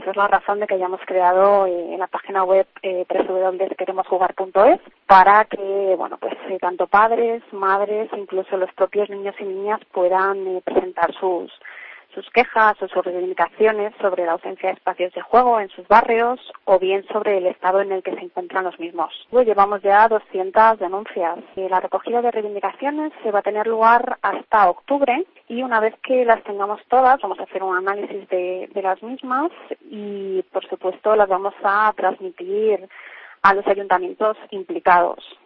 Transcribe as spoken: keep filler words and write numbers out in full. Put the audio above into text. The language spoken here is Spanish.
Esta es la razón de que hayamos creado eh, en la página web eh, doble u doble u doble u punto queremos jugar punto es para que, bueno, pues eh, tanto padres, madres, incluso los propios niños y niñas puedan eh, presentar sus sus quejas o sus reivindicaciones sobre la ausencia de espacios de juego en sus barrios o bien sobre el estado en el que se encuentran los mismos. Pues llevamos ya doscientas denuncias. Y la recogida de reivindicaciones se va a tener lugar hasta octubre y una vez que las tengamos todas vamos a hacer un análisis de, de las mismas y por supuesto las vamos a transmitir a los ayuntamientos implicados.